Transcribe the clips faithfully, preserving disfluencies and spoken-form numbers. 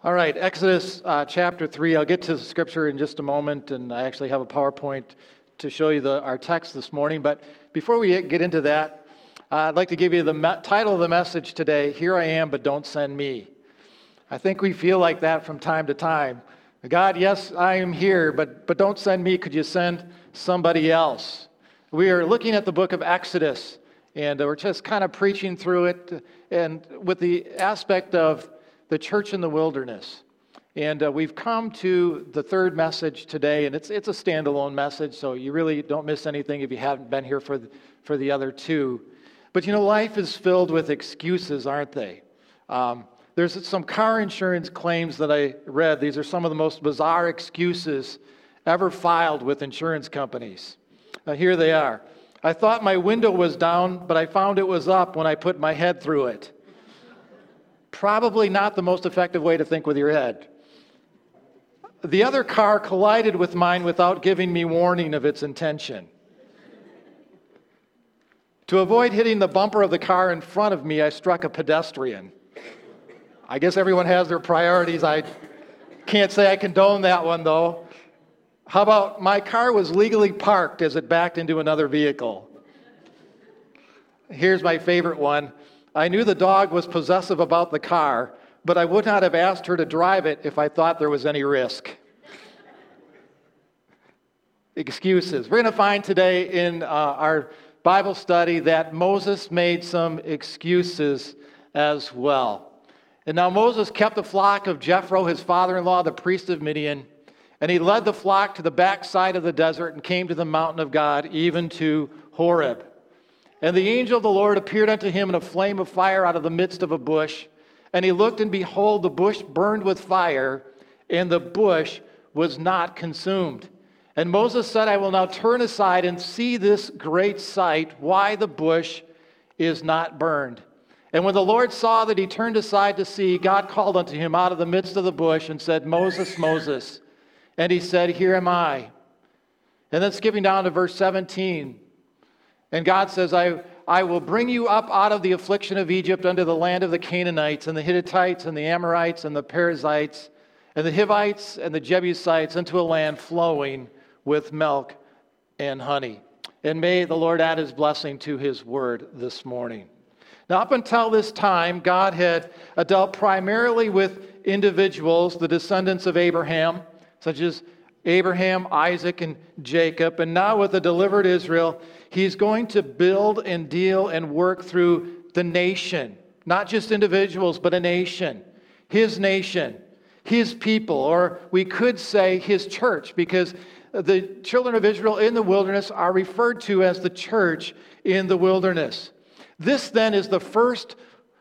All right, Exodus uh, chapter three. I'll get to the scripture in just a moment, and I actually have a PowerPoint to show you the, our text this morning. But before we get into that, uh, I'd like to give you the me- title of the message today, Here I Am, But Don't Send Me. I think we feel like that from time to time. God, yes, I am here, but, but don't send me. Could you send somebody else? We are looking at the book of Exodus, and we're just kind of preaching through it, and with the aspect of the church in the wilderness. And uh, we've come to the third message today, and it's it's a standalone message, so you really don't miss anything if you haven't been here for the, for the other two. But you know, life is filled with excuses, aren't they? Um, there's some car insurance claims that I read. These are some of the most bizarre excuses ever filed with insurance companies. Uh, here they are. I thought my window was down, but I found it was up when I put my head through it. Probably not the most effective way to think with your head. The other car collided with mine without giving me warning of its intention. To avoid hitting the bumper of the car in front of me, I struck a pedestrian. I guess everyone has their priorities. I can't say I condone that one, though. How about my car was legally parked as it backed into another vehicle? Here's my favorite one. I knew the dog was possessive about the car, but I would not have asked her to drive it if I thought there was any risk. Excuses. We're going to find today in uh, our Bible study that Moses made some excuses as well. And now Moses kept the flock of Jethro, his father-in-law, the priest of Midian, and he led the flock to the backside of the desert and came to the mountain of God, even to Horeb. And the angel of the Lord appeared unto him in a flame of fire out of the midst of a bush. And he looked, and behold, the bush burned with fire, and the bush was not consumed. And Moses said, I will now turn aside and see this great sight, why the bush is not burned. And when the Lord saw that he turned aside to see, God called unto him out of the midst of the bush and said, Moses, Moses. And he said, Here am I. And then skipping down to verse seventeen. And God says, I, I will bring you up out of the affliction of Egypt unto the land of the Canaanites and the Hittites and the Amorites and the Perizzites and the Hivites and the Jebusites into a land flowing with milk and honey. And may the Lord add his blessing to his word this morning. Now, up until this time, God had dealt primarily with individuals, the descendants of Abraham, such as Abraham, Isaac, and Jacob. And now with the delivered Israel, he's going to build and deal and work through the nation. Not just individuals, but a nation. His nation. His people. Or we could say his church, because the children of Israel in the wilderness are referred to as the church in the wilderness. This then is the first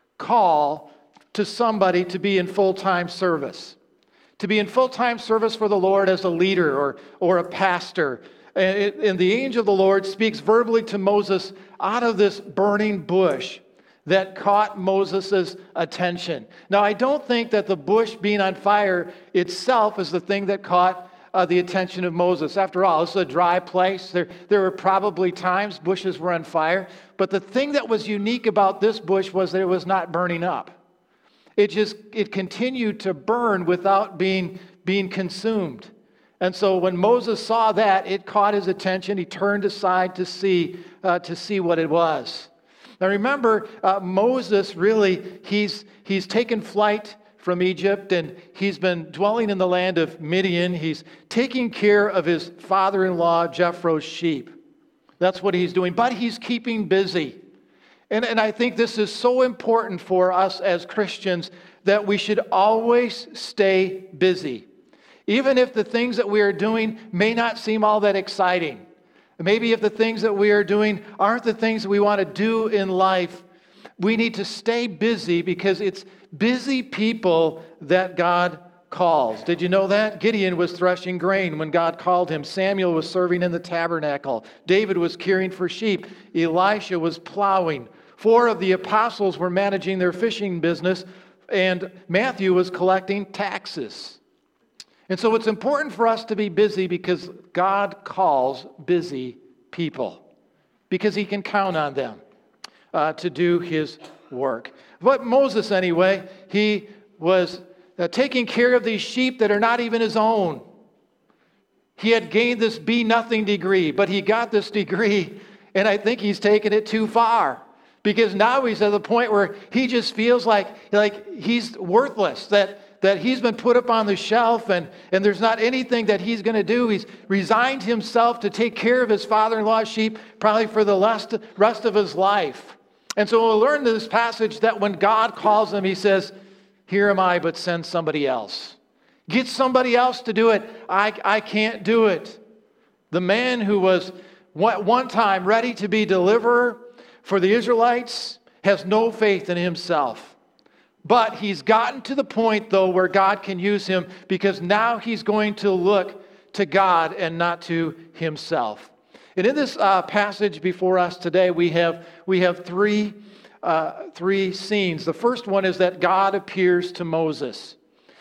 call to somebody to be in full-time service. To be in full-time service for the Lord as a leader or, or a pastor. And, it, and the angel of the Lord speaks verbally to Moses out of this burning bush that caught Moses' attention. Now, I don't think that the bush being on fire itself is the thing that caught uh, the attention of Moses. After all, this is a dry place. There, there were probably times bushes were on fire. But the thing that was unique about this bush was that it was not burning up. It just, it continued to burn without being, being consumed. And so when Moses saw that, it caught his attention. He turned aside to see, uh, to see what it was. Now remember, uh, Moses really, he's, he's taken flight from Egypt, and he's been dwelling in the land of Midian. He's taking care of his father-in-law, Jethro's sheep. That's what he's doing, but he's keeping busy. And, and I think this is so important for us as Christians that we should always stay busy. Even if the things that we are doing may not seem all that exciting. Maybe if the things that we are doing aren't the things that we want to do in life, we need to stay busy because it's busy people that God calls. Did you know that? Gideon was threshing grain when God called him. Samuel was serving in the tabernacle. David was caring for sheep. Elisha was plowing. Four of the apostles were managing their fishing business, and Matthew was collecting taxes. And so it's important for us to be busy because God calls busy people, because he can count on them uh, to do his work. But Moses, anyway, he was uh, taking care of these sheep that are not even his own. He had gained this be-nothing degree, but he got this degree, and I think he's taken it too far. Because now he's at the point where he just feels like, like he's worthless, that, that he's been put up on the shelf, and, and there's not anything that he's going to do. He's resigned himself to take care of his father-in-law's sheep probably for the rest, rest of his life. And so we'll learn in this passage that when God calls him, he says, "Here am I, but send somebody else. Get somebody else to do it. I, I can't do it." The man who was one time ready to be deliverer for the Israelites has no faith in himself. But he's gotten to the point, though, where God can use him, because now he's going to look to God and not to himself. And in this uh, passage before us today, we have we have three uh, three scenes. The first one is that God appears to Moses,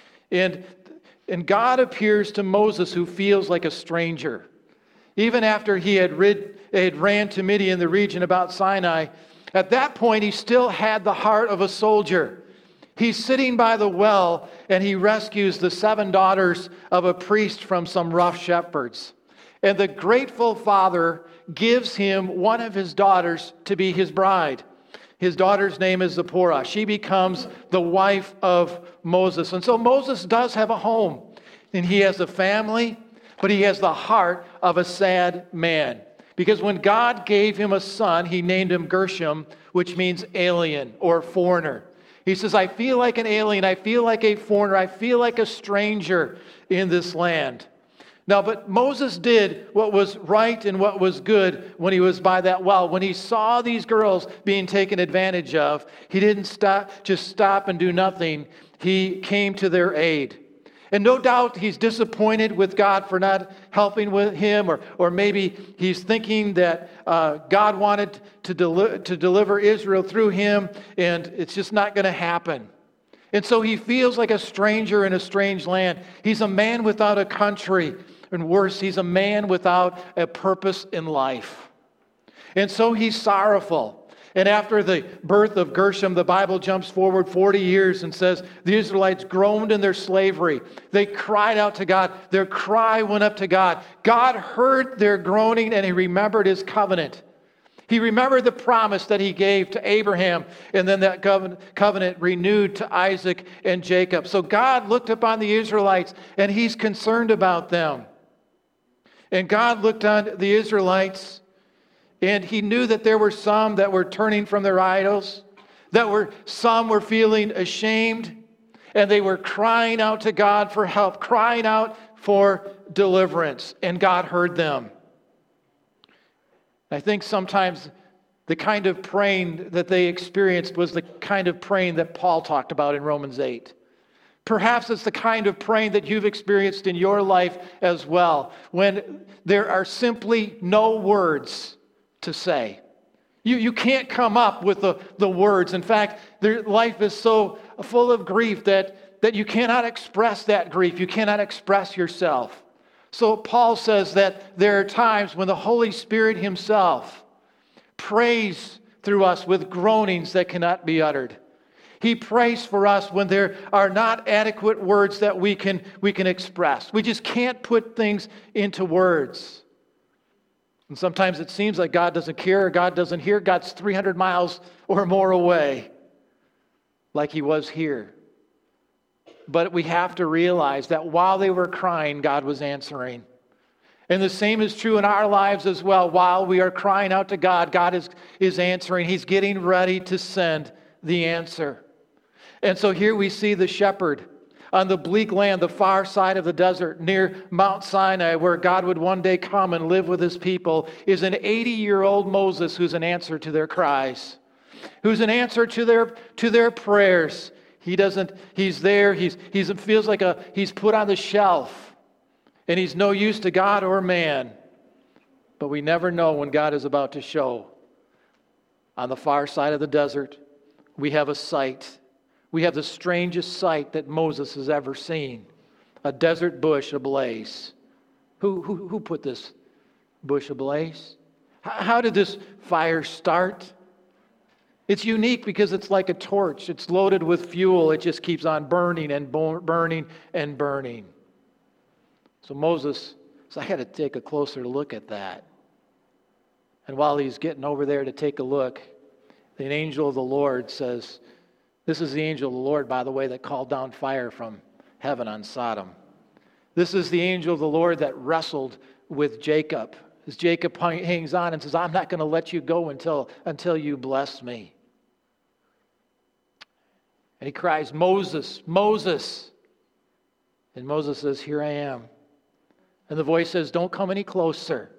and and God appears to Moses, who feels like a stranger. Even after he had, rid, had ran to Midian, the region about Sinai, at that point he still had the heart of a soldier. He's sitting by the well, and he rescues the seven daughters of a priest from some rough shepherds. And the grateful father gives him one of his daughters to be his bride. His daughter's name is Zipporah. She becomes the wife of Moses. And so Moses does have a home, and he has a family, but he has the heart of a sad man. Because when God gave him a son, he named him Gershom, which means alien or foreigner. He says, "I feel like an alien. I feel like a foreigner. I feel like a stranger in this land." Now, but Moses did what was right and what was good when he was by that well. When he saw these girls being taken advantage of, he didn't stop, just stop and do nothing. He came to their aid. And no doubt he's disappointed with God for not helping with him, or, or maybe he's thinking that uh, God wanted to, deli- to deliver Israel through him, and it's just not going to happen. And so he feels like a stranger in a strange land. He's a man without a country, and worse, he's a man without a purpose in life. And so he's sorrowful. And after the birth of Gershom, the Bible jumps forward forty years and says the Israelites groaned in their slavery. They cried out to God. Their cry went up to God. God heard their groaning, and he remembered his covenant. He remembered the promise that he gave to Abraham, and then that covenant renewed to Isaac and Jacob. So God looked upon the Israelites, and he's concerned about them. And God looked on the Israelites, and he knew that there were some that were turning from their idols, that were some were feeling ashamed, and they were crying out to God for help, crying out for deliverance, and God heard them. I think sometimes the kind of praying that they experienced was the kind of praying that Paul talked about in Romans eight. Perhaps it's the kind of praying that you've experienced in your life as well, when there are simply no words to say. You, you can't come up with the, the words. In fact, their life is so full of grief that, that you cannot express that grief. You cannot express yourself. So Paul says that there are times when the Holy Spirit himself prays through us with groanings that cannot be uttered. He prays for us when there are not adequate words that we can, we can express. We just can't put things into words. And sometimes it seems like God doesn't care, or God doesn't hear. God's three hundred miles or more away, like he was here. But we have to realize that while they were crying, God was answering. And the same is true in our lives as well. While we are crying out to God, God is, is answering. He's getting ready to send the answer. And so here we see the shepherd on the bleak land, the far side of the desert, near Mount Sinai, where God would one day come and live with his people, is an eighty-year-old Moses who's an answer to their cries, who's an answer to their to their prayers. He doesn't, he's there, he's he's it feels like a he's put on the shelf, and he's no use to God or man. But we never know when God is about to show. On the far side of the desert, we have a sight. We have the strangest sight that Moses has ever seen. A desert bush ablaze. Who, who, who put this bush ablaze? How, how did this fire start? It's unique because it's like a torch. It's loaded with fuel. It just keeps on burning and burning and burning. So Moses said, I got to take a closer look at that. And while he's getting over there to take a look, the angel of the Lord says, this is the angel of the Lord, by the way, that called down fire from heaven on Sodom. This is the angel of the Lord that wrestled with Jacob. As Jacob hangs on and says, I'm not going to let you go until, until you bless me. And he cries, Moses, Moses. And Moses says, here I am. And the voice says, don't come any closer.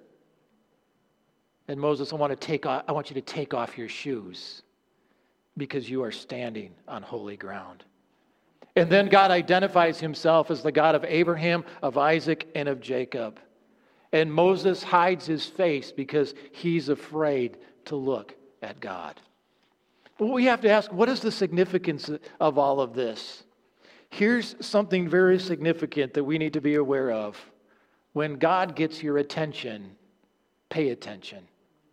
And Moses, I want to take off, I want you to take off your shoes because you are standing on holy ground. And then God identifies himself as the God of Abraham, of Isaac, and of Jacob. And Moses hides his face because he's afraid to look at God. Well, we have to ask, what is the significance of all of this? Here's something very significant that we need to be aware of. When God gets your attention, pay attention.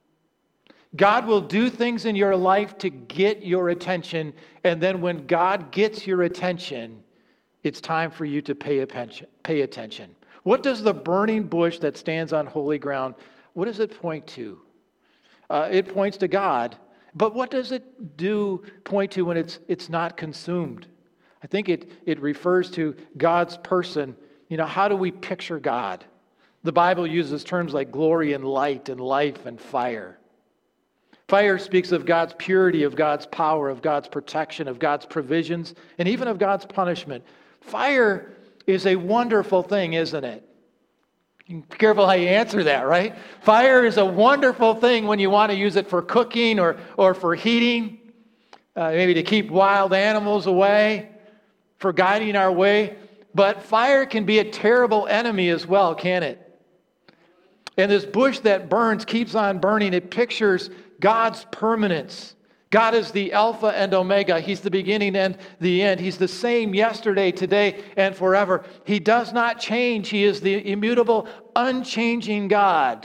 God will do things in your life to get your attention, and then when God gets your attention, it's time for you to pay attention. Pay attention. What does the burning bush that stands on holy ground, what does it point to? Uh, it points to God, but what does it do point to when it's it's not consumed? I think it, it refers to God's person. You know, how do we picture God? The Bible uses terms like glory and light and life and fire. Fire speaks of God's purity, of God's power, of God's protection, of God's provisions, and even of God's punishment. Fire is a wonderful thing, isn't it? Be careful how you answer that, right? Fire is a wonderful thing when you want to use it for cooking or, or for heating, uh, maybe to keep wild animals away, for guiding our way. But fire can be a terrible enemy as well, can't it? And this bush that burns keeps on burning. It pictures God's permanence. God is the Alpha and Omega. He's the beginning and the end. He's the same yesterday, today, and forever. He does not change. He is the immutable, unchanging God.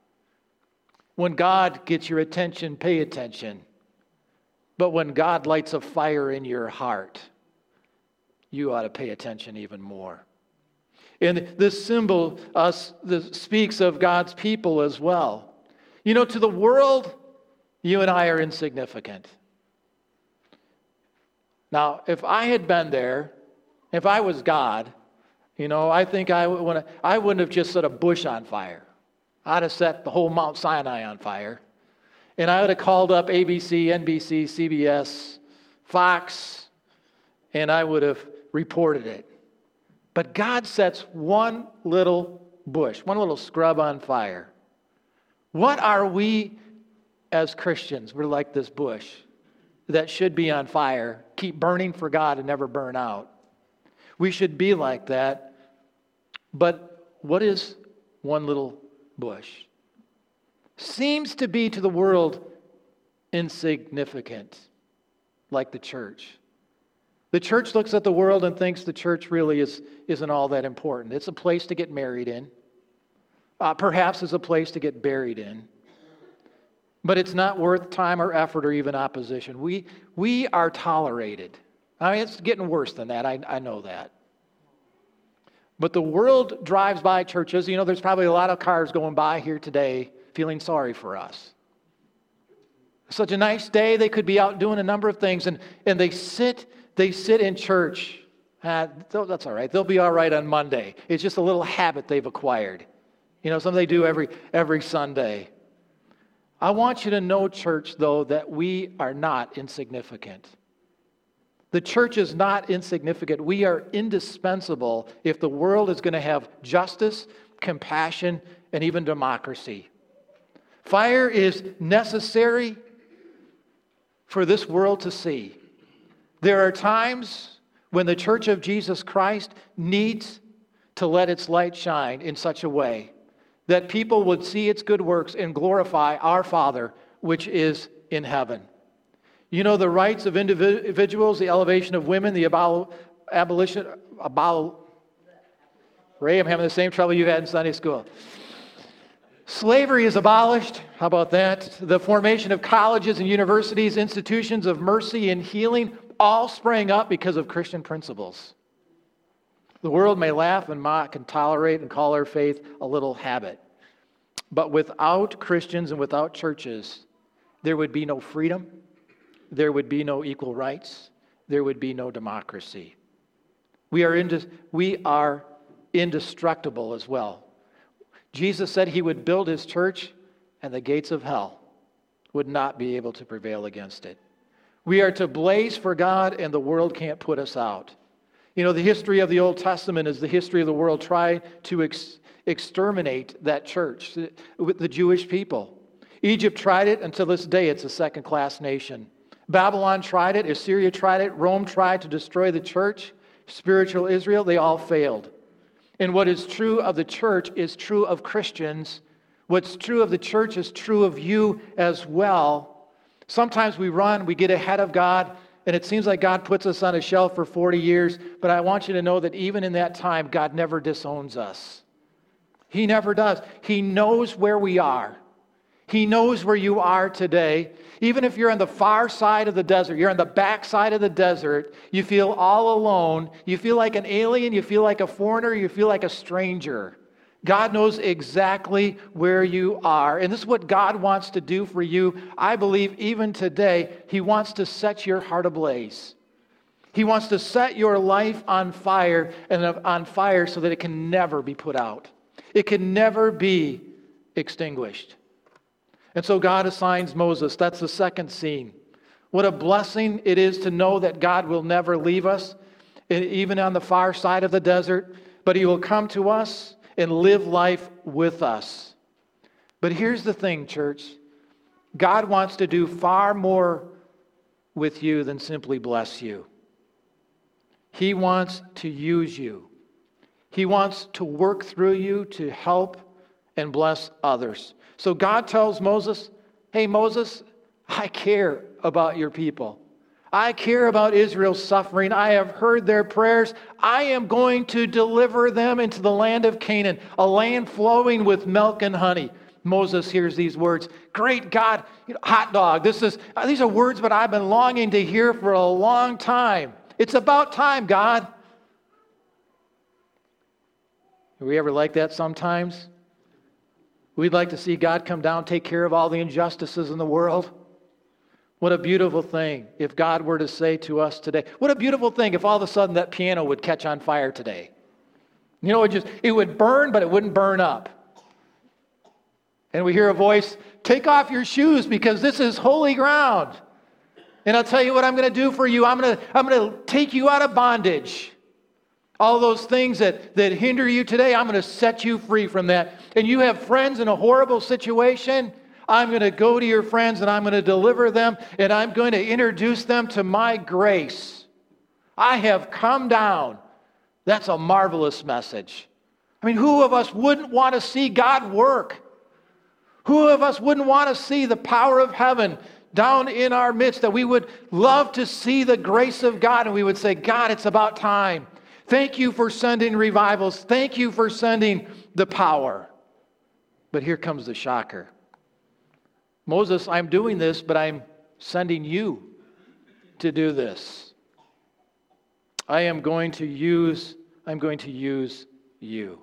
When God gets your attention, pay attention. But when God lights a fire in your heart, you ought to pay attention even more. And this symbol uh, this speaks of God's people as well. You know, to the world, you and I are insignificant. Now, if I had been there, if I was God, you know, I think I, would, I wouldn't have just set a bush on fire. I'd have set the whole Mount Sinai on fire. And I would have called up A B C, N B C, C B S, Fox, and I would have reported it. But God sets one little bush, one little scrub on fire. What are we as Christians? We're like this bush that should be on fire, keep burning for God and never burn out. We should be like that. But what is one little bush? Seems to be to the world insignificant, like the church. The church looks at the world and thinks the church really is, isn't all that important. It's a place to get married in. Uh, perhaps it's a place to get buried in. But it's not worth time or effort or even opposition. We, we are tolerated. I mean, it's getting worse than that. I, I know that. But the world drives by churches. You know, there's probably a lot of cars going by here today feeling sorry for us. Such a nice day. They could be out doing a number of things. And, and they sit they sit in church. Uh, that's all right. They'll be all right on Monday. It's just a little habit they've acquired. You know, something they do every every Sunday. I want you to know, church, though, that we are not insignificant. The church is not insignificant. We are indispensable if the world is going to have justice, compassion, and even democracy. Fire is necessary for this world to see. There are times when the Church of Jesus Christ needs to let its light shine in such a way that people would see its good works and glorify our Father, which is in heaven. You know, the rights of individuals, the elevation of women, the abol- abolition, abol- Ray, I'm having the same trouble you had in Sunday school. Slavery is abolished. How about that? The formation of colleges and universities, institutions of mercy and healing, all sprang up because of Christian principles. The world may laugh and mock and tolerate and call our faith a little habit. But without Christians and without churches, there would be no freedom, there would be no equal rights, there would be no democracy. We are, inde- we are indestructible as well. Jesus said he would build his church, and the gates of hell would not be able to prevail against it. We are to blaze for God, and the world can't put us out. You know, the history of the Old Testament is the history of the world trying to ex- exterminate that church, with the Jewish people. Egypt tried it. Until this day, it's a second-class nation. Babylon tried it. Assyria tried it. Rome tried to destroy the church. Spiritual Israel, they all failed. And what is true of the church is true of Christians. What's true of the church is true of you as well. Sometimes we run, we get ahead of God, and it seems like God puts us on a shelf for forty years, but I want you to know that even in that time, God never disowns us. He never does. He knows where we are. He knows where you are today. Even if you're on the far side of the desert, you're on the back side of the desert, you feel all alone, you feel like an alien, you feel like a foreigner, you feel like a stranger. God knows exactly where you are. And this is what God wants to do for you. I believe even today, He wants to set your heart ablaze. He wants to set your life on fire, and on fire so that it can never be put out. It can never be extinguished. And so God assigns Moses. That's the second scene. What a blessing it is to know that God will never leave us, even on the far side of the desert, but He will come to us and live life with us. But here's the thing, church. God wants to do far more with you than simply bless you. He wants to use you. He wants to work through you to help and bless others. So God tells Moses, hey, Moses, I care about your people. I care about Israel's suffering. I have heard their prayers. I am going to deliver them into the land of Canaan, a land flowing with milk and honey. Moses hears these words. Great God, hot dog. This is these are words that I've been longing to hear for a long time. It's about time, God. Are we ever like that sometimes? We'd like to see God come down, take care of all the injustices in the world. What a beautiful thing if God were to say to us today. What a beautiful thing if all of a sudden that piano would catch on fire today. You know, it just it would burn, but it wouldn't burn up. And we hear a voice, take off your shoes because this is holy ground. And I'll tell you what I'm going to do for you. I'm going to I'm going to take you out of bondage. All those things that, that hinder you today, I'm going to set you free from that. And you have friends in a horrible situation, I'm going to go to your friends and I'm going to deliver them and I'm going to introduce them to my grace. I have come down. That's a marvelous message. I mean, who of us wouldn't want to see God work? Who of us wouldn't want to see the power of heaven down in our midst, that we would love to see the grace of God and we would say, God, it's about time. Thank you for sending revivals. Thank you for sending the power. But here comes the shocker. Moses, I'm doing this, but I'm sending you to do this. I am going to use, I'm going to use you.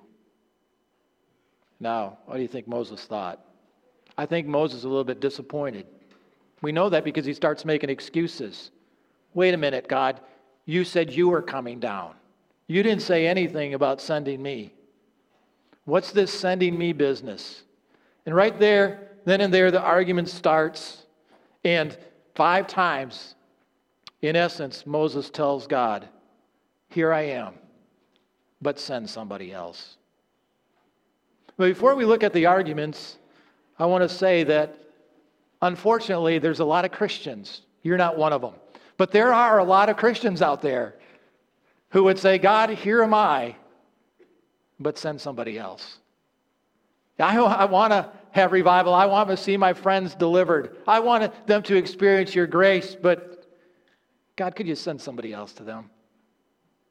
Now, what do you think Moses thought? I think Moses is a little bit disappointed. We know that because he starts making excuses. Wait a minute, God. You said you were coming down. You didn't say anything about sending me. What's this sending me business? And right there, then and there, the argument starts. And five times, in essence, Moses tells God, here I am, but send somebody else. But before we look at the arguments, I want to say that, unfortunately, there's a lot of Christians. You're not one of them. But there are a lot of Christians out there who would say, God, here am I, but send somebody else. I, I want to have revival. I want to see my friends delivered. I want them to experience your grace, but God, could you send somebody else to them?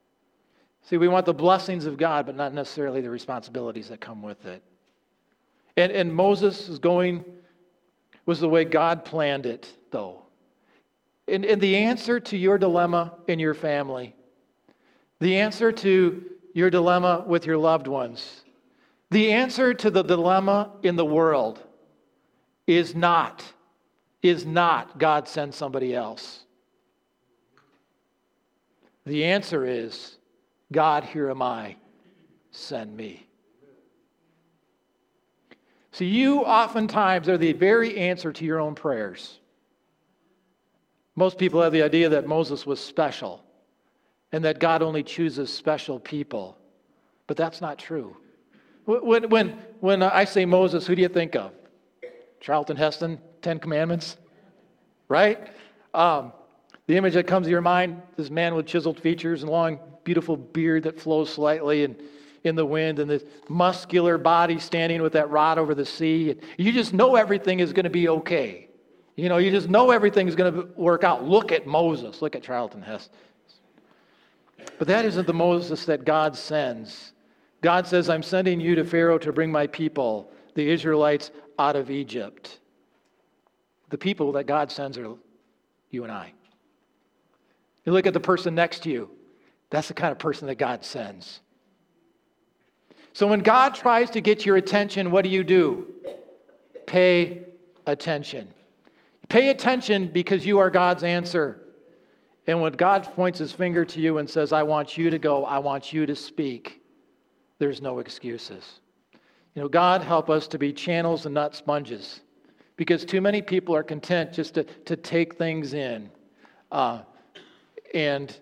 See, we want the blessings of God, but not necessarily the responsibilities that come with it. And, and Moses is going, was the way God planned it, though. And, and the answer to your dilemma in your family, the answer to your dilemma with your loved ones, the answer to the dilemma in the world is not, is not God send somebody else. The answer is, God, here am I, send me. See, you oftentimes are the very answer to your own prayers. Most people have the idea that Moses was special and that God only chooses special people. But that's not true. When, when, when I say Moses, who do you think of? Charlton Heston, Ten Commandments? Right? Um, the image that comes to your mind, this man with chiseled features and long, beautiful beard that flows slightly and in the wind, and this muscular body standing with that rod over the sea. And you just know everything is going to be okay. You know, you just know everything is going to work out. Look at Moses. Look at Charlton Heston. But that isn't the Moses that God sends. God says, I'm sending you to Pharaoh to bring my people, the Israelites, out of Egypt. The people that God sends are you and I. You look at the person next to you. That's the kind of person that God sends. So when God tries to get your attention, what do you do? Pay attention. Pay attention because you are God's answer. And when God points his finger to you and says, I want you to go, I want you to speak, there's no excuses. You know, God help us to be channels and not sponges, because too many people are content just to, to take things in uh, and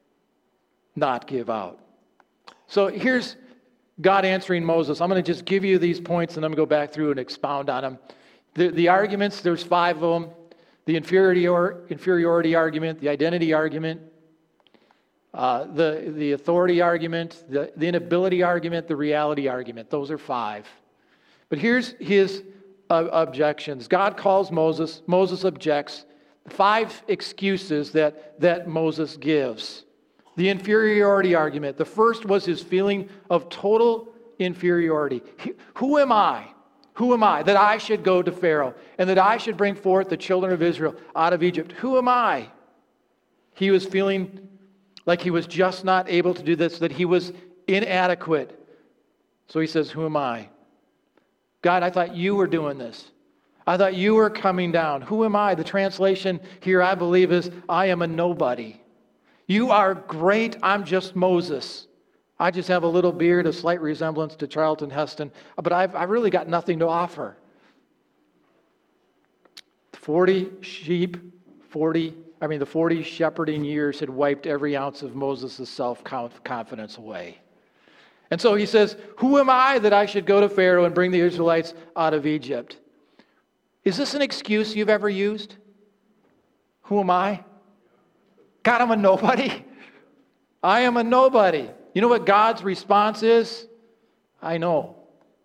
not give out. So here's God answering Moses. I'm going to just give you these points and I'm going to go back through and expound on them. The, the arguments, there's five of them. The inferiority, inferiority argument, the identity argument, uh, the, the authority argument, the, the inability argument, the reality argument. Those are five. But here's his uh, objections. God calls Moses. Moses objects. Five excuses that, that Moses gives. The inferiority argument. The first was his feeling of total inferiority. He, who am I? Who am I that I should go to Pharaoh and that I should bring forth the children of Israel out of Egypt? Who am I? He was feeling like he was just not able to do this, that he was inadequate. So he says, who am I? God, I thought you were doing this. I thought you were coming down. Who am I? The translation here, I believe, is I am a nobody. You are great. I'm just Moses. I just have a little beard, a slight resemblance to Charlton Heston, but I've, I've really got nothing to offer. Forty sheep, forty, I mean the forty shepherding years had wiped every ounce of Moses' self-confidence away. And so he says, who am I that I should go to Pharaoh and bring the Israelites out of Egypt? Is this an excuse you've ever used? Who am I? God, I'm a nobody. I am a nobody. You know what God's response is? I know.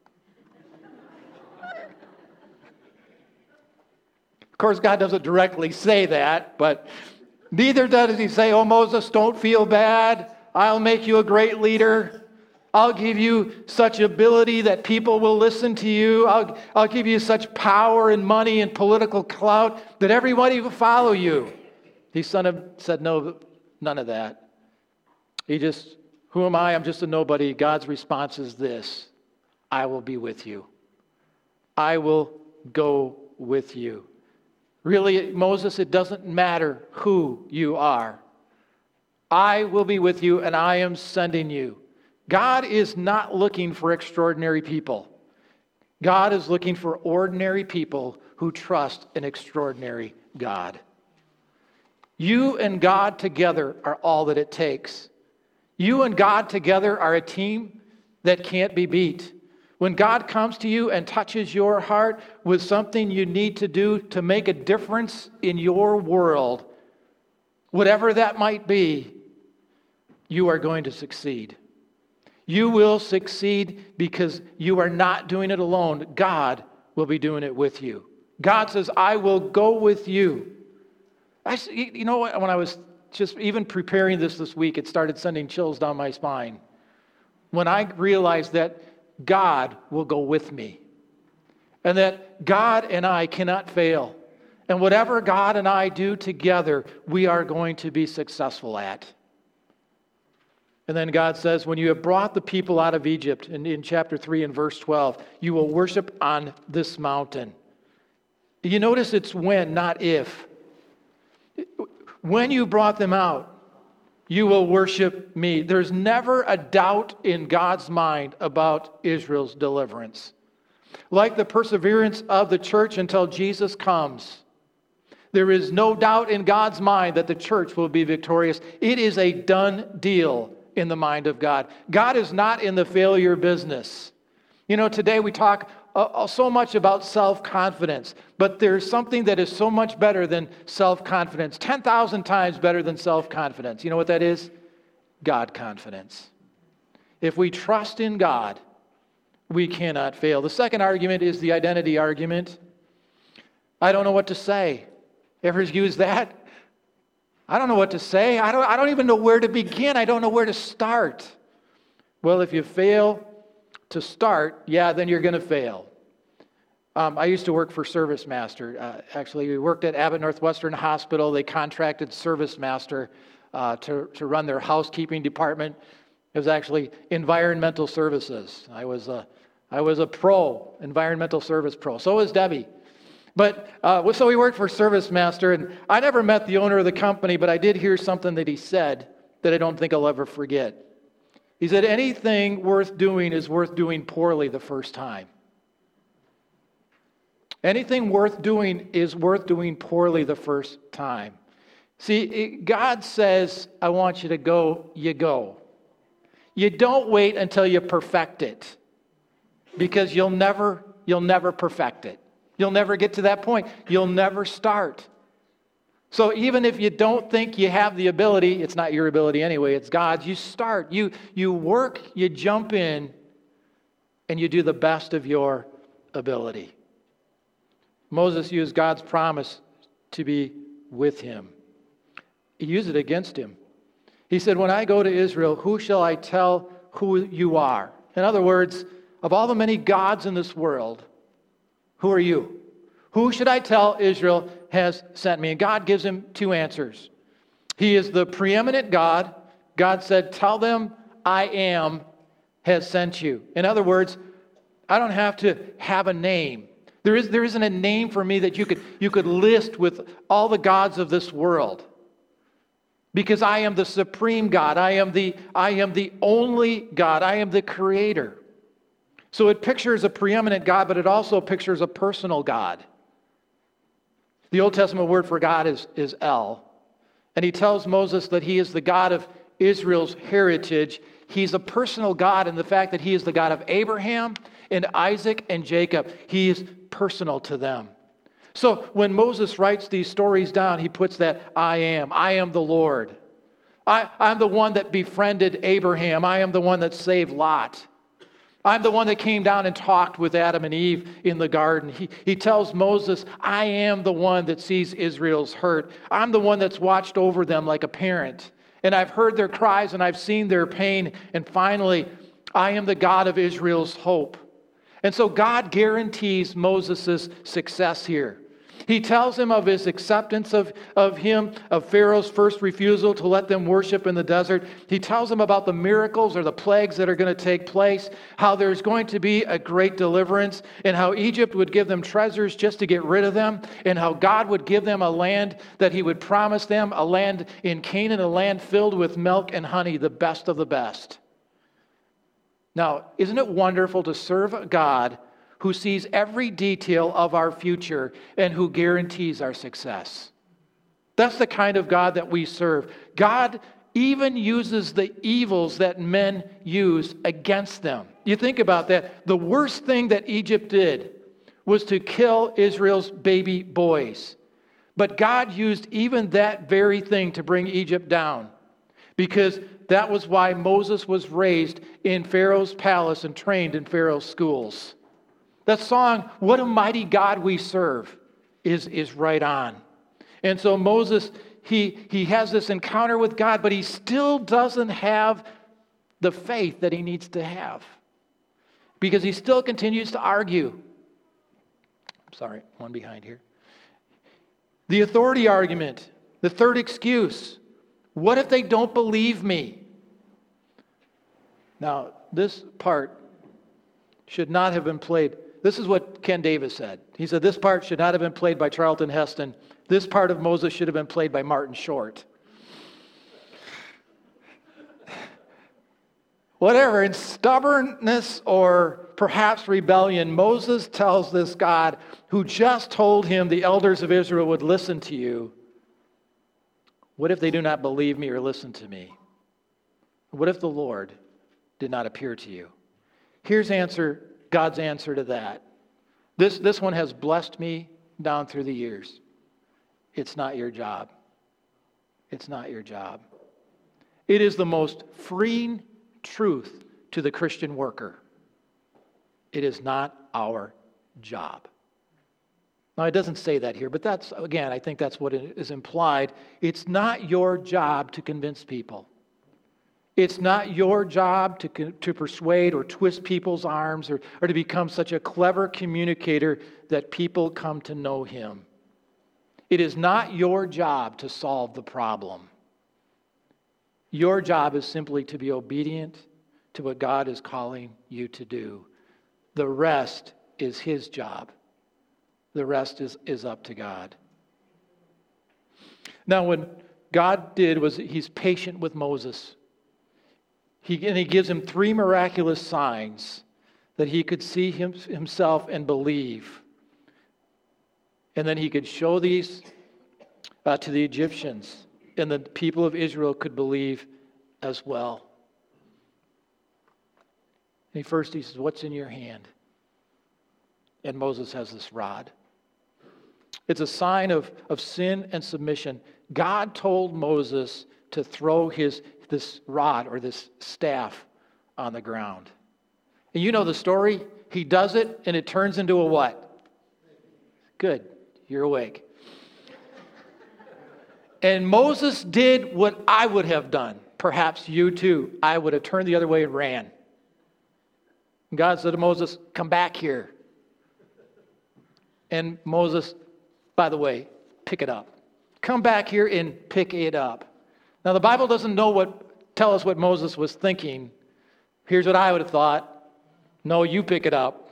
Of course, God doesn't directly say that, but neither does he say, oh, Moses, don't feel bad. I'll make you a great leader. I'll give you such ability that people will listen to you. I'll, I'll give you such power and money and political clout that everybody will follow you. He said, no, none of that. He just, who am I? I'm just a nobody. God's response is this: I will be with you. I will go with you. Really, Moses, it doesn't matter who you are. I will be with you and I am sending you. God is not looking for extraordinary people. God is looking for ordinary people who trust an extraordinary God. You and God together are all that it takes. You and God together are a team that can't be beat. When God comes to you and touches your heart with something you need to do to make a difference in your world, whatever that might be, you are going to succeed. You will succeed because you are not doing it alone. God will be doing it with you. God says, I will go with you. I, you know what? When I was just even preparing this this week, it started sending chills down my spine. When I realized that God will go with me. and that God and I cannot fail. And whatever God and I do together, we are going to be successful at. And then God says, when you have brought the people out of Egypt, in, in chapter three and verse twelve, you will worship on this mountain. You notice it's when, not if. When you brought them out, you will worship me. There's never a doubt in God's mind about Israel's deliverance. Like the perseverance of the church until Jesus comes, there is no doubt in God's mind that the church will be victorious. It is a done deal in the mind of God. God is not in the failure business. You know, today we talk uh, so much about self-confidence, but there's something that is so much better than self-confidence, ten thousand times better than self-confidence. You know what that is? God confidence. If we trust in God, we cannot fail. The second argument is the identity argument. I don't know what to say. Ever use that? I don't know what to say. I don't, I don't even know where to begin. I don't know where to start. Well, if you fail to start, yeah, then you're going to fail. Um, I used to work for Service Master. Uh, actually, we worked at Abbott Northwestern Hospital. They contracted Service Master uh, to, to run their housekeeping department. It was actually environmental services. I was a, I was a pro, environmental service pro. So was Debbie. But uh, so we worked for Service Master, and I never met the owner of the company, but I did hear something that he said that I don't think I'll ever forget. He said, anything worth doing is worth doing poorly the first time. Anything worth doing is worth doing poorly the first time. See, it, God says, I want you to go, you go. You don't wait until you perfect it, because you'll never, you'll never perfect it. You'll never get to that point. You'll never start. So even if you don't think you have the ability, it's not your ability anyway, it's God's, you start. You, you work, you jump in, and you do the best of your ability. Moses used God's promise to be with him. He used it against him. He said, when I go to Israel, who shall I tell who you are? In other words, of all the many gods in this world, who are you? Who should I tell Israel has sent me? And God gives him two answers. He is the preeminent God. God said, tell them I am has sent you. In other words, I don't have to have a name. There, is, there isn't a name for me that you could, you could list with all the gods of this world. Because I am the supreme God. I am the, I am the only God. I am the creator. So it pictures a preeminent God, but it also pictures a personal God. The Old Testament word for God is, is El. And he tells Moses that he is the God of Israel's heritage. He's a personal God in the fact that he is the God of Abraham and Isaac and Jacob. He is personal to them. So when Moses writes these stories down, he puts that I am. I am the Lord. I, I'm the one that befriended Abraham. I am the one that saved Lot. I'm the one that came down and talked with Adam and Eve in the garden. He, he tells Moses, I am the one that sees Israel's hurt. I'm the one that's watched over them like a parent. And I've heard their cries and I've seen their pain. And finally, I am the God of Israel's hope. And so God guarantees Moses' success here. He tells him of his acceptance of, of him, of Pharaoh's first refusal to let them worship in the desert. He tells him about the miracles or the plagues that are going to take place, how there's going to be a great deliverance, and how Egypt would give them treasures just to get rid of them, and how God would give them a land that he would promise them, a land in Canaan, a land filled with milk and honey, the best of the best. Now, isn't it wonderful to serve a God who sees every detail of our future and who guarantees our success? That's the kind of God that we serve. God even uses the evils that men use against them. You think about that. The worst thing that Egypt did was to kill Israel's baby boys. But God used even that very thing to bring Egypt down, because that was why Moses was raised in Pharaoh's palace and trained in Pharaoh's schools. That song, What a Mighty God We Serve, is, is right on. And so Moses, he, he has this encounter with God, but he still doesn't have the faith that he needs to have, because he still continues to argue. Sorry, one behind here. The authority argument, the third excuse. What if they don't believe me? Now, this part should not have been played. This is what Ken Davis said. He said, this part should not have been played by Charlton Heston. This part of Moses should have been played by Martin Short. Whatever, in stubbornness or perhaps rebellion, Moses tells this God who just told him the elders of Israel would listen to you, what if they do not believe me or listen to me? What if the Lord did not appear to you? Here's answer, God's answer to that. This, this one has blessed me down through the years. It's not your job. It's not your job. It is the most freeing truth to the Christian worker. It is not our job. Now, it doesn't say that here, but that's, again, I think that's what is implied. It's not your job to convince people. It's not your job to, to persuade or twist people's arms or, or to become such a clever communicator that people come to know him. It is not your job to solve the problem. Your job is simply to be obedient to what God is calling you to do. The rest is his job. The rest is, is up to God. Now, what God did was he's patient with Moses. He, and he gives him three miraculous signs that he could see him, himself and believe. And then he could show these uh, to the Egyptians. And the people of Israel could believe as well. And first he says, what's in your hand? And Moses has this rod. It's a sign of, of sin and submission. God told Moses to throw his this rod or this staff on the ground. And you know the story. He does it and it turns into a what? Good. You're awake. And Moses did what I would have done. Perhaps you too. I would have turned the other way and ran. And God said to Moses, come back here. And Moses, by the way, pick it up. Come back here and pick it up. Now the Bible doesn't know what, tell us what Moses was thinking. Here's what I would have thought. No, you pick it up.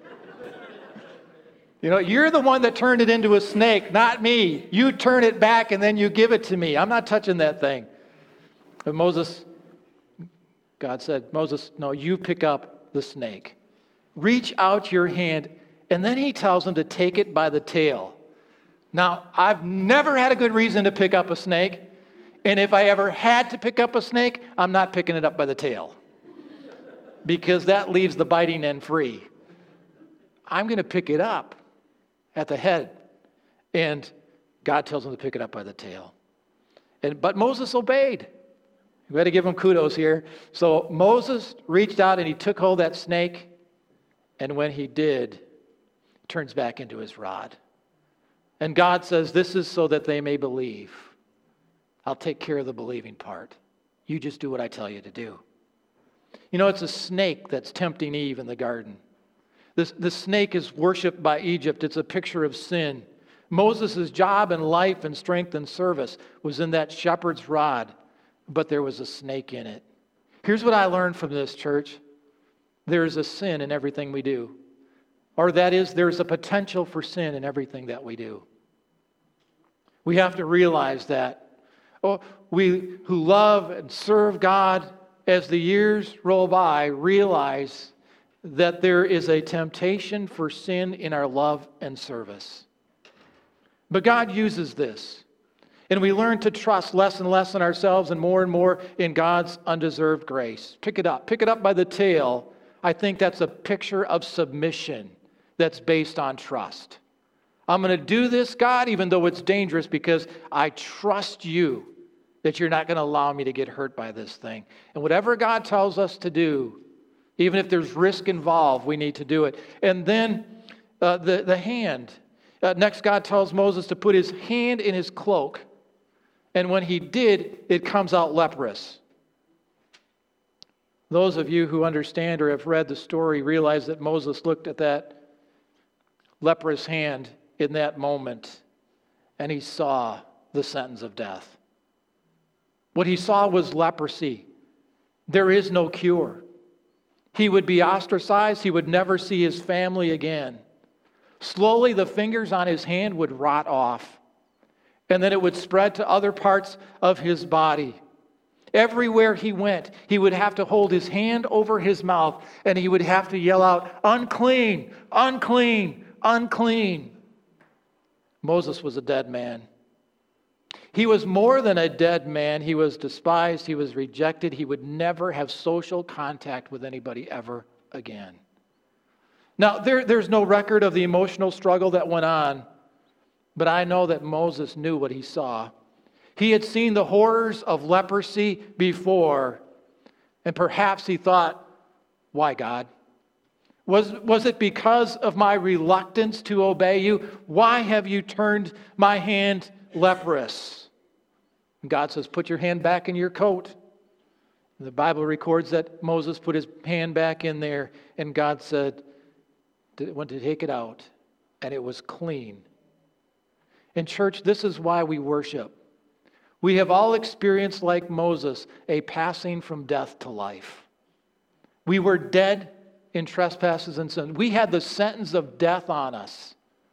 You know, you're the one that turned it into a snake, not me. You turn it back and then you give it to me. I'm not touching that thing. But Moses, God said, Moses, no, you pick up the snake. Reach out your hand. And then he tells him to take it by the tail. Now, I've never had a good reason to pick up a snake. And if I ever had to pick up a snake, I'm not picking it up by the tail. Because that leaves the biting end free. I'm going to pick it up at the head. And God tells him to pick it up by the tail. And but Moses obeyed. We had to give him kudos here. So Moses reached out and he took hold of that snake. And when he did, it turns back into his rod. And God says, this is so that they may believe. I'll take care of the believing part. You just do what I tell you to do. You know, it's a snake that's tempting Eve in the garden. This, the snake is worshipped by Egypt. It's a picture of sin. Moses' job in life and strength and service was in that shepherd's rod, but there was a snake in it. Here's what I learned from this, church. There is a sin in everything we do. Or that is, there's a potential for sin in everything that we do. We have to realize that. Oh, we who love and serve God, as the years roll by, realize that there is a temptation for sin in our love and service. But God uses this. And we learn to trust less and less in ourselves and more and more in God's undeserved grace. Pick it up. Pick it up by the tail. I think that's a picture of submission that's based on trust. I'm going to do this, God, even though it's dangerous, because I trust you that you're not going to allow me to get hurt by this thing. And whatever God tells us to do, even if there's risk involved, we need to do it. And then uh, the, the hand. Uh, next, God tells Moses to put his hand in his cloak. And when he did, it comes out leprous. Those of you who understand or have read the story realize that Moses looked at that leprous hand in that moment, and he saw the sentence of death. What he saw was leprosy. There is no cure. He would be ostracized. He would never see his family again. Slowly, the fingers on his hand would rot off, and then it would spread to other parts of his body. Everywhere he went, he would have to hold his hand over his mouth, and he would have to yell out, "Unclean, unclean, unclean." Moses was a dead man. He was more than a dead man. He was despised. He was rejected. He would never have social contact with anybody ever again. Now, there, there's no record of the emotional struggle that went on, but I know that Moses knew what he saw. He had seen the horrors of leprosy before, and perhaps he thought, why, God? Was, was it because of my reluctance to obey you? Why have you turned my hand leprous? And God says, put your hand back in your coat. The Bible records that Moses put his hand back in there, and God said, went to take it out, and it was clean. In church, this is why we worship. We have all experienced, like Moses, a passing from death to life. We were dead in trespasses and sin. We had the sentence of death on us.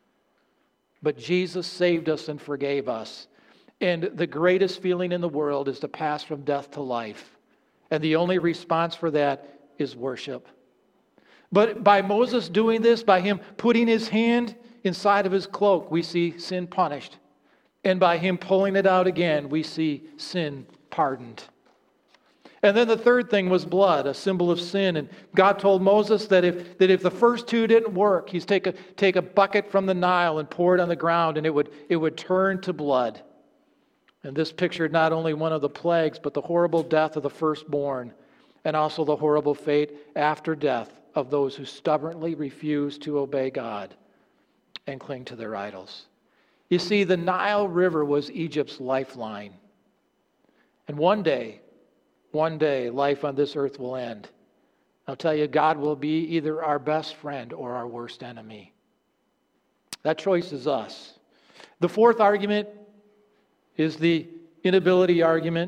But Jesus saved us and forgave us. And the greatest feeling in the world is to pass from death to life. And the only response for that is worship. But by Moses doing this, by him putting his hand inside of his cloak, we see sin punished. And by him pulling it out again, we see sin pardoned. And then the third thing was blood, a symbol of sin. And God told Moses that if, that if the first two didn't work, he's take a, take a bucket from the Nile and pour it on the ground, and it would, it would turn to blood. And this pictured not only one of the plagues, but the horrible death of the firstborn, and also the horrible fate after death of those who stubbornly refuse to obey God and cling to their idols. You see, the Nile River was Egypt's lifeline. And one day, one day, life on this earth will end. I'll tell you, God will be either our best friend or our worst enemy. That choice is us. The fourth argument is the inability argument.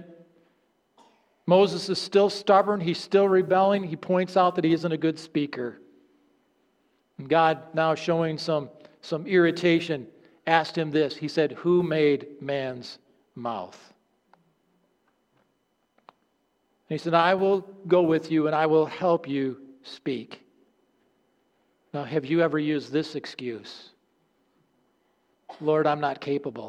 Moses is still stubborn. He's still rebelling. He points out that he isn't a good speaker. And God, now showing some, some irritation, asked him this. He said, "Who made man's mouth?" And he said, "I will go with you and I will help you speak." Now, have you ever used this excuse? "Lord, I'm not capable."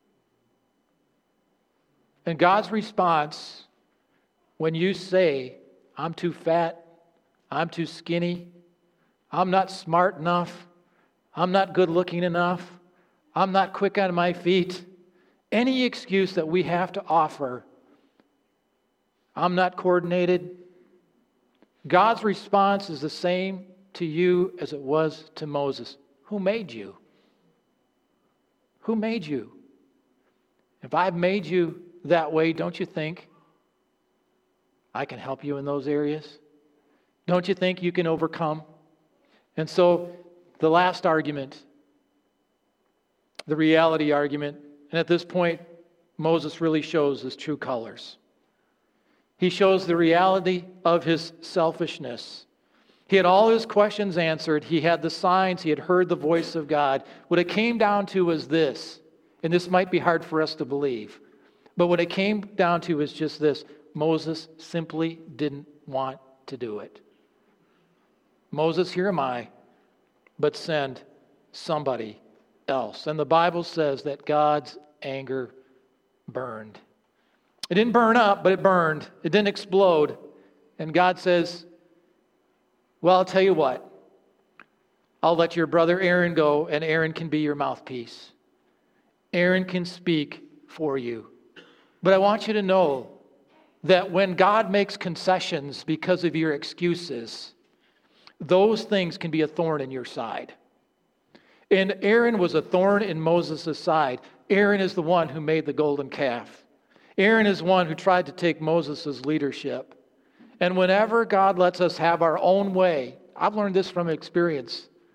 And God's response, when you say, "I'm too fat, I'm too skinny, I'm not smart enough, I'm not good looking enough, I'm not quick on my feet," any excuse that we have to offer, "I'm not coordinated," God's response is the same to you as it was to Moses. Who made you? Who made you? If I've made you that way, don't you think I can help you in those areas? Don't you think you can overcome? And so the last argument, the reality argument, and at this point, Moses really shows his true colors. He shows the reality of his selfishness. He had all his questions answered. He had the signs. He had heard the voice of God. What it came down to was this, and this might be hard for us to believe, but what it came down to is just this: Moses simply didn't want to do it. Moses, here am I, but send somebody else. And the Bible says that God's anger burned. It didn't burn up, but it burned. It didn't explode. And God says, well, I'll tell you what. I'll let your brother Aaron go, and Aaron can be your mouthpiece. Aaron can speak for you. But I want you to know that when God makes concessions because of your excuses, those things can be a thorn in your side. And Aaron was a thorn in Moses' side. Aaron is the one who made the golden calf. Aaron is one who tried to take Moses' leadership. And whenever God lets us have our own way, I've learned this from experience,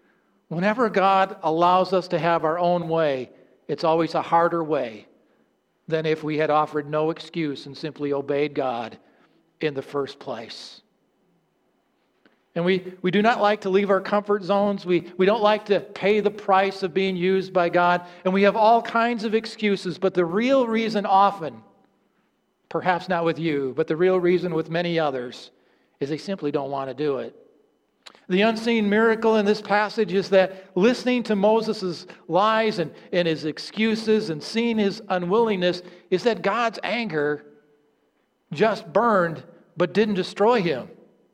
Whenever God allows us to have our own way, it's always a harder way than if we had offered no excuse and simply obeyed God in the first place. And we, we do not like to leave our comfort zones. We, we don't like to pay the price of being used by God. And we have all kinds of excuses. But the real reason often, perhaps not with you, but the real reason with many others, is they simply don't want to do it. The unseen miracle in this passage is that listening to Moses' lies and, and his excuses and seeing his unwillingness is that God's anger just burned but didn't destroy him.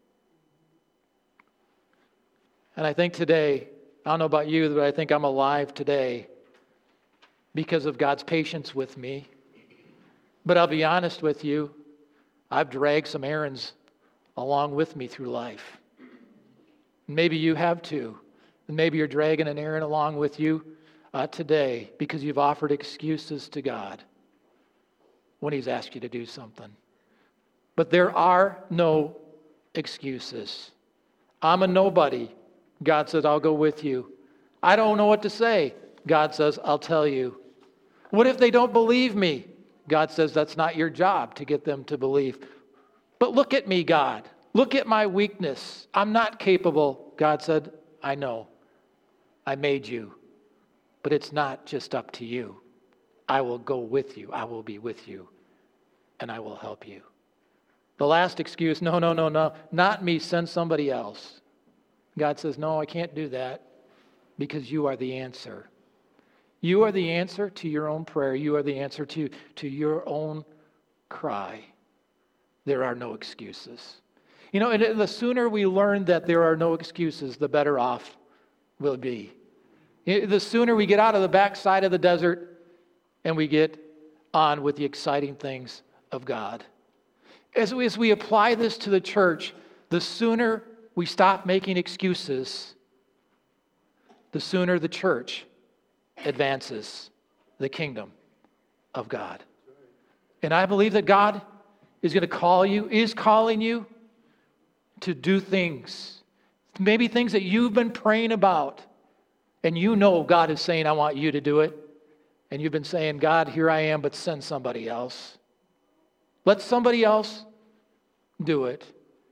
And I think today, I don't know about you, but I think I'm alive today because of God's patience with me. But I'll be honest with you, I've dragged some errands along with me through life. Maybe you have too. And maybe you're dragging an errand along with you uh, today because you've offered excuses to God when He's asked you to do something. But there are no excuses. I'm a nobody. God says, I'll go with you. I don't know what to say. God says, I'll tell you. What if they don't believe me? God says, that's not your job to get them to believe. But look at me, God. Look at my weakness. I'm not capable. God said, I know. I made you. But it's not just up to you. I will go with you. I will be with you. And I will help you. The last excuse, no, no, no, no. Not me. Send somebody else. God says, no, I can't do that because you are the answer. You are the answer to your own prayer. You are the answer to, to your own cry. There are no excuses. You know, and the sooner we learn that there are no excuses, the better off we'll be. The sooner we get out of the backside of the desert and we get on with the exciting things of God. As we, as we apply this to the church, the sooner we stop making excuses, the sooner the church advances the kingdom of God. And I believe that God is going to call you, is calling you to do things, maybe things that you've been praying about, and you know God is saying, I want you to do it. And you've been saying, God, here I am, but send somebody else. Let somebody else do it.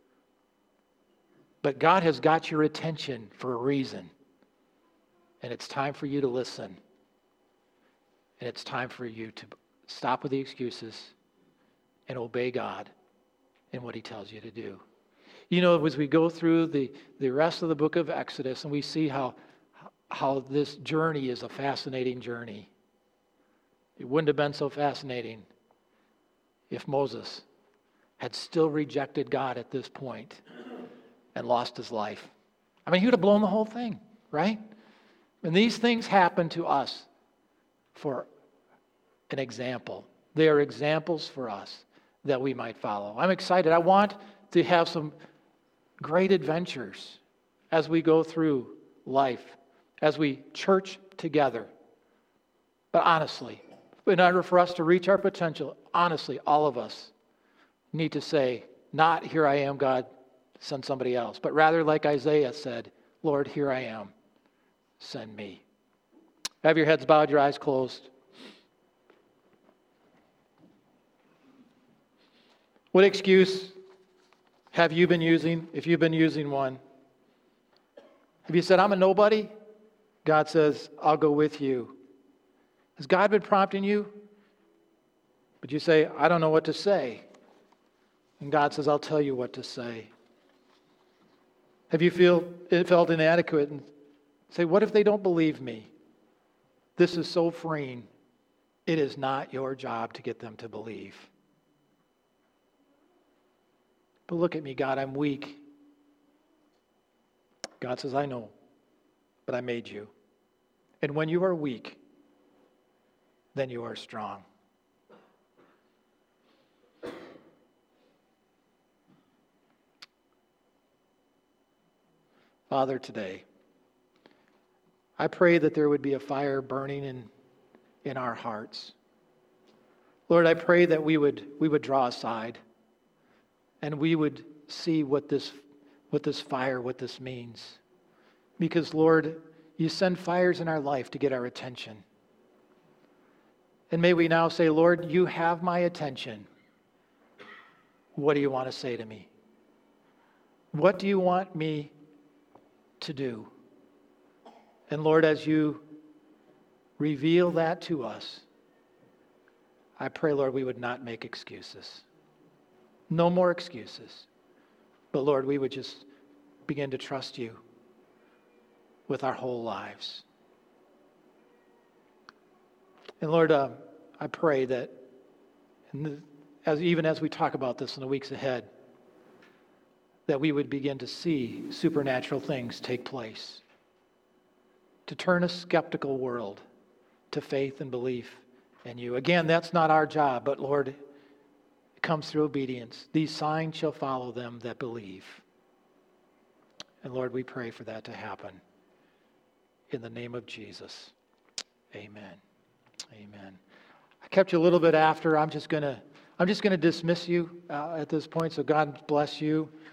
But God has got your attention for a reason. And it's time for you to listen. And it's time for you to stop with the excuses and obey God in what He tells you to do. You know, as we go through the, the rest of the book of Exodus and we see how, how this journey is a fascinating journey. It wouldn't have been so fascinating if Moses had still rejected God at this point and lost his life. I mean, he would have blown the whole thing, right? And these things happen to us for an example. They are examples for us that we might follow. I'm excited. I want to have some great adventures as we go through life, as we church together. But honestly, in order for us to reach our potential, honestly, all of us need to say, not here I am, God, send somebody else. But rather, like Isaiah said, Lord, here I am, send me. Have your heads bowed, your eyes closed. What excuse have you been using, if you've been using one? Have you said, I'm a nobody? God says, I'll go with you. Has God been prompting you? But you say, I don't know what to say. And God says, I'll tell you what to say. Have you feel, felt inadequate and say, what if they don't believe me? This is so freeing. It is not your job to get them to believe. But look at me, God, I'm weak. God says, I know, but I made you. And when you are weak, then you are strong. Father, today, I pray that there would be a fire burning in, in our hearts. Lord, I pray that we would, we would draw aside and we would see what this, what this fire, what this means. Because, Lord, You send fires in our life to get our attention. And may we now say, Lord, you have my attention. What do you want to say to me? What do you want me to do? And Lord, as you reveal that to us, I pray, Lord, we would not make excuses. No more excuses. But Lord, we would just begin to trust you with our whole lives. And Lord, uh, I pray that in the, as, even as we talk about this in the weeks ahead, that we would begin to see supernatural things take place, to turn a skeptical world to faith and belief in you. Again, that's not our job, but Lord, it comes through obedience. These signs shall follow them that believe. And Lord, we pray for that to happen. In the name of Jesus, amen. Amen. I kept you a little bit after. I'm just gonna, I'm just gonna dismiss you uh, at this point. So God bless you.